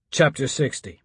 Chapter 60.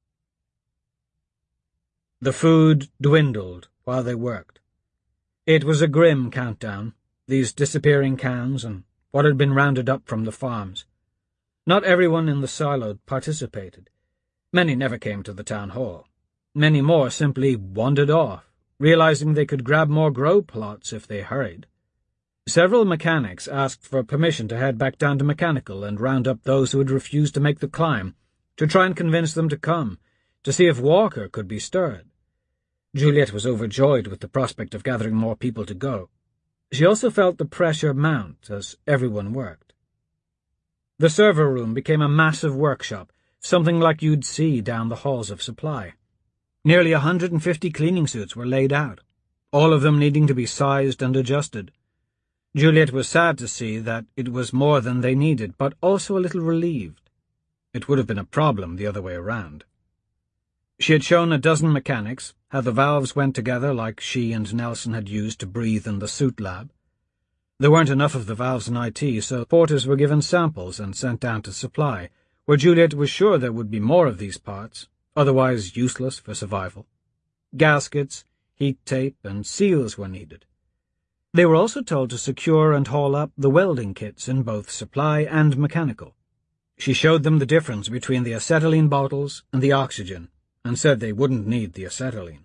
The food dwindled while they worked. It was a grim countdown, these disappearing cans and what had been rounded up from the farms. Not everyone in the silo participated. Many never came to the town hall. Many more simply wandered off, realizing they could grab more grow plots if they hurried. Several mechanics asked for permission to head back down to Mechanical and round up those who had refused to make the climb, to try and convince them to come, to see if Walker could be stirred. Juliet was overjoyed with the prospect of gathering more people to go. She also felt the pressure mount as everyone worked. The server room became a massive workshop, something like you'd see down the halls of supply. Nearly 150 cleaning suits were laid out, all of them needing to be sized and adjusted. Juliet was sad to see that it was more than they needed, but also a little relieved. It would have been a problem the other way around. She had shown a dozen mechanics how the valves went together like she and Nelson had used to breathe in the suit lab. There weren't enough of the valves in IT, so porters were given samples and sent down to supply, where Juliet was sure there would be more of these parts, otherwise useless for survival. Gaskets, heat tape, and seals were needed. They were also told to secure and haul up the welding kits in both supply and mechanical. She showed them the difference between the acetylene bottles and the oxygen, and said they wouldn't need the acetylene.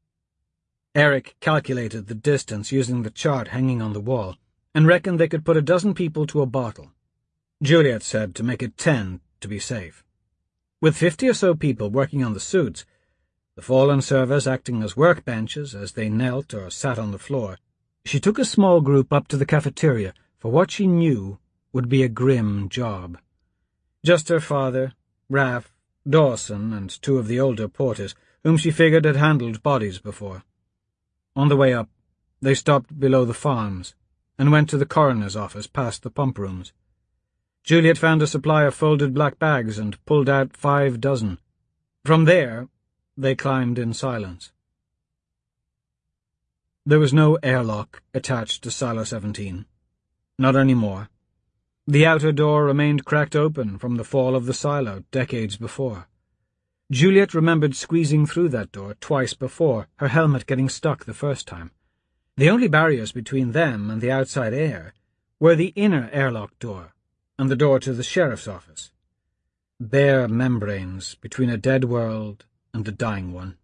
Eric calculated the distance using the chart hanging on the wall, and reckoned they could put 12 people to a bottle. Juliet said to make it 10 to be safe. With 50 or so people working on the suits, the fallen servers acting as workbenches as they knelt or sat on the floor, she took a small group up to the cafeteria for what she knew would be a grim job. Just her father, Raph, Dawson, and 2 of the older porters, whom she figured had handled bodies before. On the way up, they stopped below the farms, and went to the coroner's office past the pump rooms. Juliet found a supply of folded black bags and pulled out 5 dozen. From there, they climbed in silence. There was no airlock attached to Silo 17. Not anymore. The outer door remained cracked open from the fall of the silo decades before. Juliet remembered squeezing through that door twice before, her helmet getting stuck the first time. The only barriers between them and the outside air were the inner airlock door and the door to the sheriff's office. Bare membranes between a dead world and a dying one.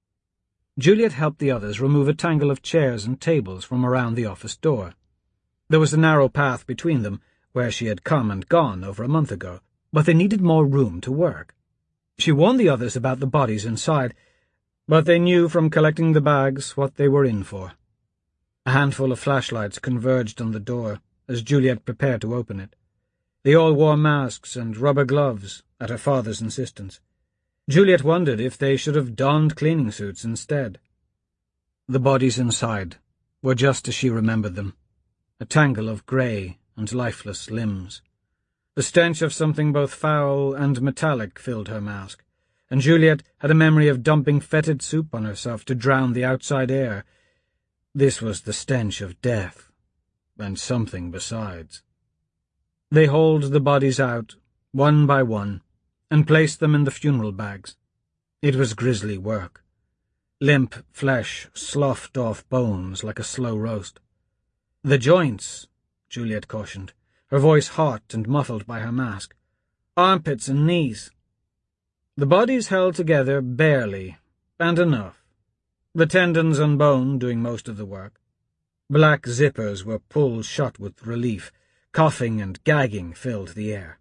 Juliet helped the others remove a tangle of chairs and tables from around the office door. There was a narrow path between them, where she had come and gone over a month ago, but they needed more room to work. She warned the others about the bodies inside, but they knew from collecting the bags what they were in for. A handful of flashlights converged on the door as Juliet prepared to open it. They all wore masks and rubber gloves, at her father's insistence. Juliet wondered if they should have donned cleaning suits instead. The bodies inside were just as she remembered them, a tangle of grey and lifeless limbs. The stench of something both foul and metallic filled her mask, and Juliet had a memory of dumping fetid soup on herself to drown the outside air. This was the stench of death, and something besides. They hauled the bodies out, one by one, and placed them in the funeral bags. It was grisly work. Limp flesh sloughed off bones like a slow roast. The joints, Juliet cautioned, her voice hot and muffled by her mask. Armpits and knees. The bodies held together barely, and enough. The tendons and bone doing most of the work. Black zippers were pulled shut with relief. Coughing and gagging filled the air.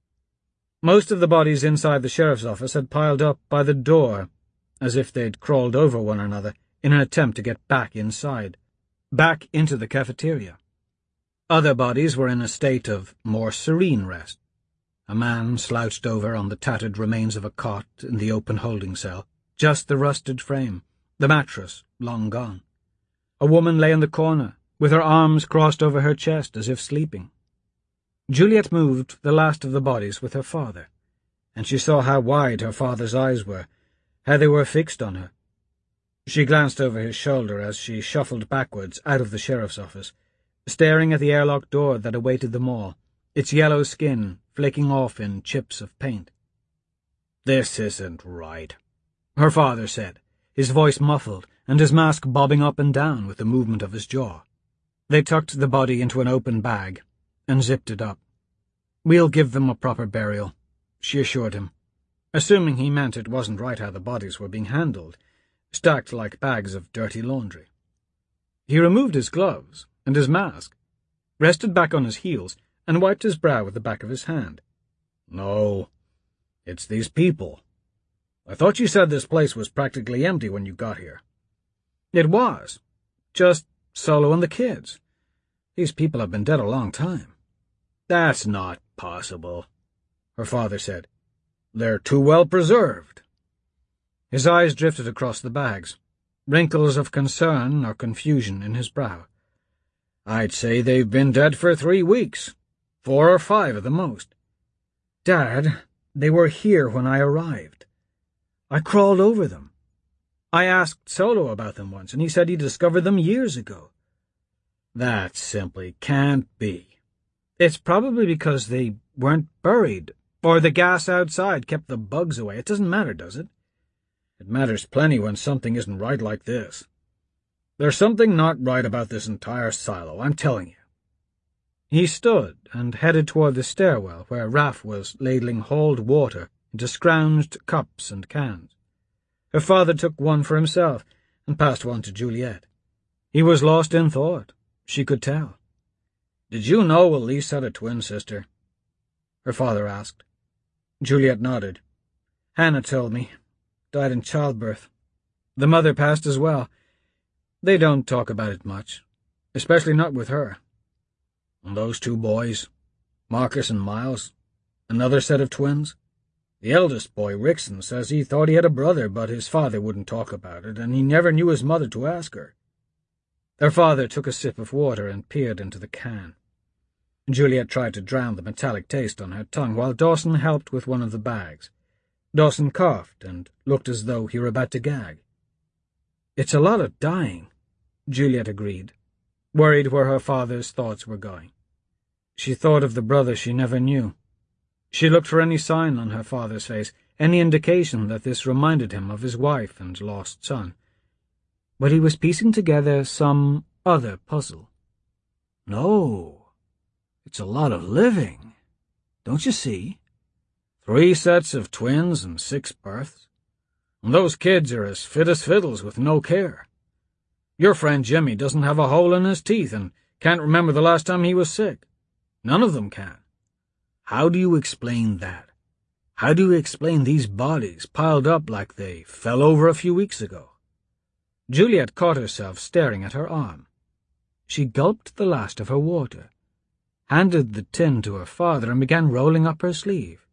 Most of the bodies inside the sheriff's office had piled up by the door, as if they'd crawled over one another in an attempt to get back inside, back into the cafeteria. Other bodies were in a state of more serene rest. A man slouched over on the tattered remains of a cot in the open holding cell, just the rusted frame, the mattress long gone. A woman lay in the corner, with her arms crossed over her chest as if sleeping. Juliet moved the last of the bodies with her father, and she saw how wide her father's eyes were, how they were fixed on her. She glanced over his shoulder as she shuffled backwards out of the sheriff's office, staring at the airlock door that awaited them all, its yellow skin flaking off in chips of paint. "This isn't right," her father said, his voice muffled and his mask bobbing up and down with the movement of his jaw. They tucked the body into an open bag and zipped it up. "We'll give them a proper burial," she assured him, assuming he meant it wasn't right how the bodies were being handled, stacked like bags of dirty laundry. He removed his gloves and his mask, rested back on his heels, and wiped his brow with the back of his hand. "No, it's these people. I thought you said this place was practically empty when you got here." "It was. Just Solo and the kids. These people have been dead a long time." "That's not possible," her father said. "They're too well preserved." His eyes drifted across the bags, wrinkles of concern or confusion in his brow. "I'd say they've been dead for 3 weeks, 4 or 5 at the most." "Dad, they were here when I arrived. I crawled over them. I asked Solo about them once, and he said he discovered them years ago." "That simply can't be." "It's probably because they weren't buried, or the gas outside kept the bugs away. It doesn't matter, does it?" "It matters plenty when something isn't right like this. There's something not right about this entire silo, I'm telling you." He stood and headed toward the stairwell where Raph was ladling hauled water into scrounged cups and cans. Her father took one for himself and passed one to Juliet. He was lost in thought, she could tell. "Did you know Elise had a twin sister?" her father asked. Juliet nodded. "Hannah told me. Died in childbirth. The mother passed as well. They don't talk about it much, especially not with her." "And those 2 boys, Marcus and Miles, another set of twins?" "The eldest boy, Rickson, says he thought he had a brother, but his father wouldn't talk about it, and he never knew his mother to ask her." Their father took a sip of water and peered into the can. Juliet tried to drown the metallic taste on her tongue while Dawson helped with one of the bags. Dawson coughed and looked as though he were about to gag. "It's a lot of dying," Juliet agreed, worried where her father's thoughts were going. She thought of the brother she never knew. She looked for any sign on her father's face, any indication that this reminded him of his wife and lost son. But he was piecing together some other puzzle. "No, it's a lot of living. Don't you see? 3 sets of twins and 6 births. And those kids are as fit as fiddles with no care. Your friend Jimmy doesn't have a hole in his teeth and can't remember the last time he was sick. None of them can. How do you explain that? How do you explain these bodies piled up like they fell over a few weeks ago?" Juliet caught herself staring at her arm. She gulped the last of her water, handed the tin to her father, and began rolling up her sleeve.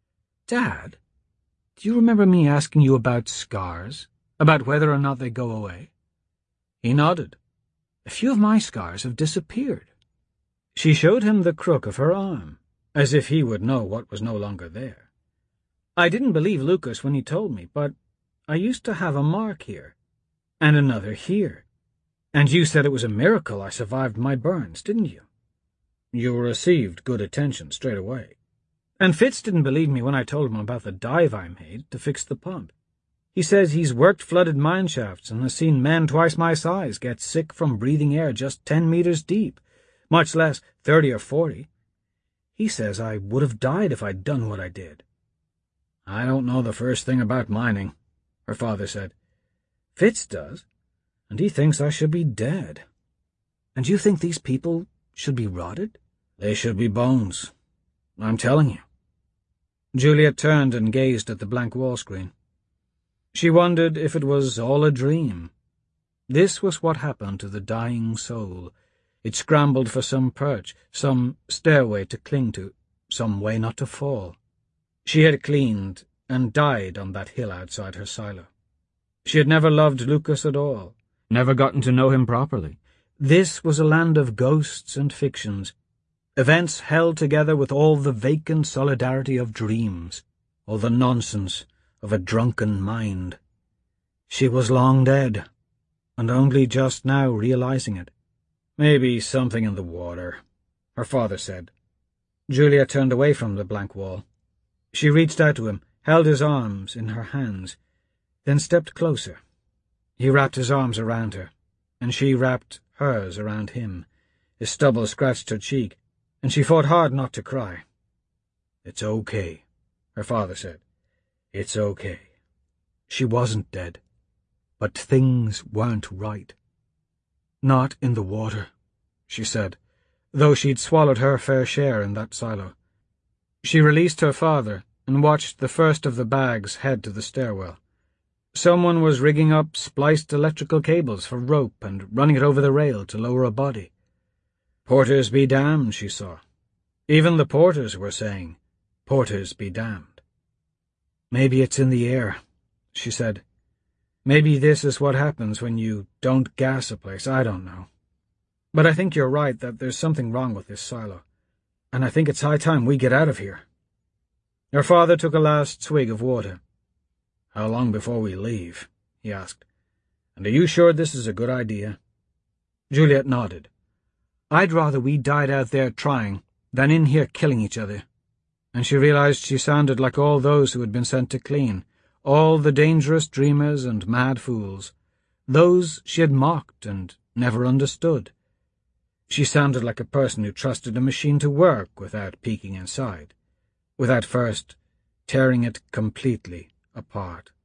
"Dad, do you remember me asking you about scars, about whether or not they go away?" He nodded. "A few of my scars have disappeared." She showed him the crook of her arm, as if he would know what was no longer there. "I didn't believe Lucas when he told me, but I used to have a mark here, and another here. And you said it was a miracle I survived my burns, didn't you?" "You received good attention straight away." "And Fitz didn't believe me when I told him about the dive I made to fix the pump. He says he's worked flooded mine shafts and has seen men twice my size get sick from breathing air just 10 meters deep, much less 30 or 40. He says I would have died if I'd done what I did." "I don't know the first thing about mining," her father said. "Fitz does, and he thinks I should be dead." "And you think these people should be rotted?" "They should be bones. I'm telling you." Juliet turned and gazed at the blank wall screen. She wondered if it was all a dream. This was what happened to the dying soul. It scrambled for some perch, some stairway to cling to, some way not to fall. She had cleaned and died on that hill outside her silo. She had never loved Lucas at all, never gotten to know him properly. This was a land of ghosts and fictions, events held together with all the vacant solidarity of dreams, all the nonsense of a drunken mind. She was long dead, and only just now realizing it. "Maybe something in the water," her father said. Julia turned away from the blank wall. She reached out to him, held his arms in her hands, then stepped closer. He wrapped his arms around her, and she wrapped hers around him. His stubble scratched her cheek, and she fought hard not to cry. "It's okay," her father said. "It's okay." She wasn't dead, but things weren't right. "Not in the water," she said, though she'd swallowed her fair share in that silo. She released her father and watched the first of the bags head to the stairwell. Someone was rigging up spliced electrical cables for rope and running it over the rail to lower a body. Porters be damned, she saw. Even the porters were saying, "Porters be damned." "Maybe it's in the air," she said. "Maybe this is what happens when you don't gas a place, I don't know. But I think you're right that there's something wrong with this silo, and I think it's high time we get out of here." Her father took a last swig of water. "How long before we leave?" he asked. "And are you sure this is a good idea?" Juliet nodded. "I'd rather we died out there trying than in here killing each other." And she realized she sounded like all those who had been sent to clean, all the dangerous dreamers and mad fools, those she had mocked and never understood. She sounded like a person who trusted a machine to work without peeking inside, without first tearing it completely apart.